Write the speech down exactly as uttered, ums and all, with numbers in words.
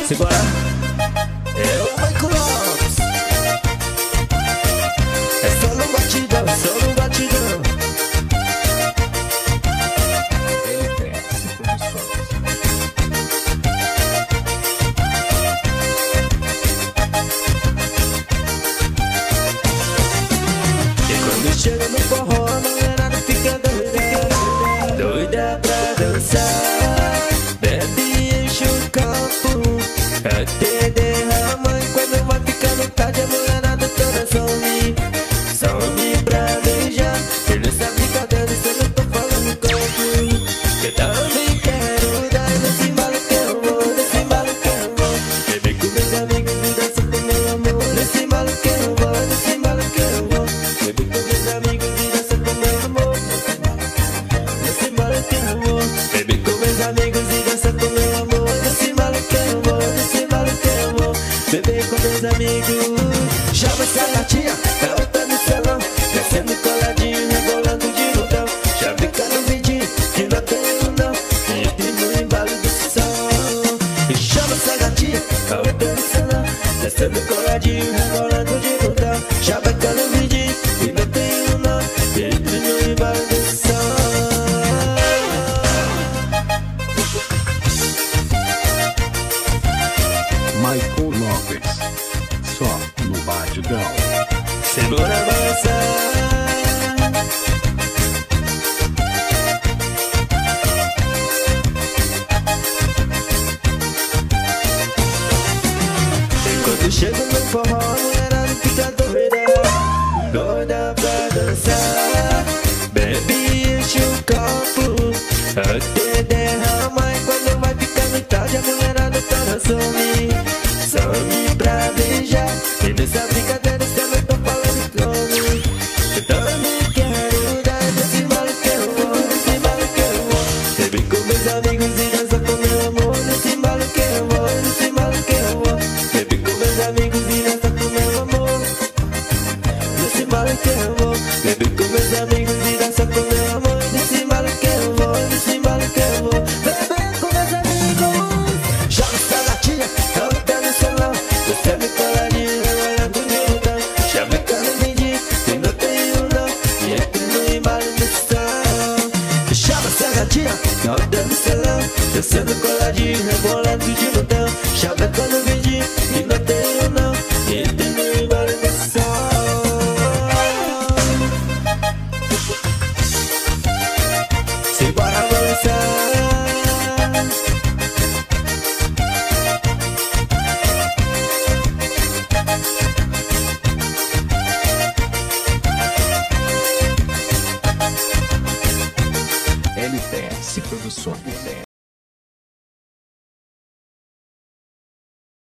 Simbora. É o Michael Lopes. É só no batidão, só no batidão. L T S Produções. E quando chega no forró, a mulherada fica doida, doida pra dançar. Bebe, enche o copo até derrama. E quando vai ficando tarde, a mulherada toda some, some pra beijar. E nessa brincadeira, isso eu não tô falando como que eu também quero dar nesse embalo que eu vou, nesse embalo que eu vou. Beber com meus amigos e dançar com meu amor. Nesse embalo que eu vou, nesse embalo que eu vou. Beber com meus amigos e dançar com meu amor. Nesse embalo que eu vou. Beber com meus amigos e dançar com meu amor. Nesse embalo que eu vou, nesse embalo que eu vou. Beber com meus amigos. Chama essa gatinha, ela tá no salão, descendo coladinho, rebolando de montão. Já fica no vidinho, que não tem erro não, e no embalo do som. E chama essa gatinha, ela tá no salão, descendo coladinho, rebolando de montão. Já fica no vidinho, que não tem erro não, e no embalo do som. Michael Lopes. Só no batidão. Segura a balança. Enquanto chega no forró, a mulherada fica doida, doida pra dançar. Bebe, enche o copo até derrama. E quando vai ficando tarde, a mulherada toda some, some pra beijar. E nessa brincadeira, isso eu não tô falando como eu também quero dar nesse embalo que eu vou, nesse embalo que eu vou. Beber com meus amigos e dançar com meu amor. Nesse embalo que eu vou, nesse embalo que eu vou. Beber com meus amigos e dançar com meu amor. Nesse embalo que eu vou. Beber com meus amigos e dançar com meu amor. Nesse embalo que eu vou, nesse embalo que eu vou. Beber com meus amigos. Joga essa latinha, ela tá no salão, descendo coladinho, rebolando de montão. Chama que eu não vendi, e não tenho não, e entra no embalo do som. Chama essa gatinha, ela tá no salão, descendo coladinho, rebolando de montão. Chama que eu não vendi, e não tenho não, e entra no embalo do som. Simbora avançar. L T S Produções.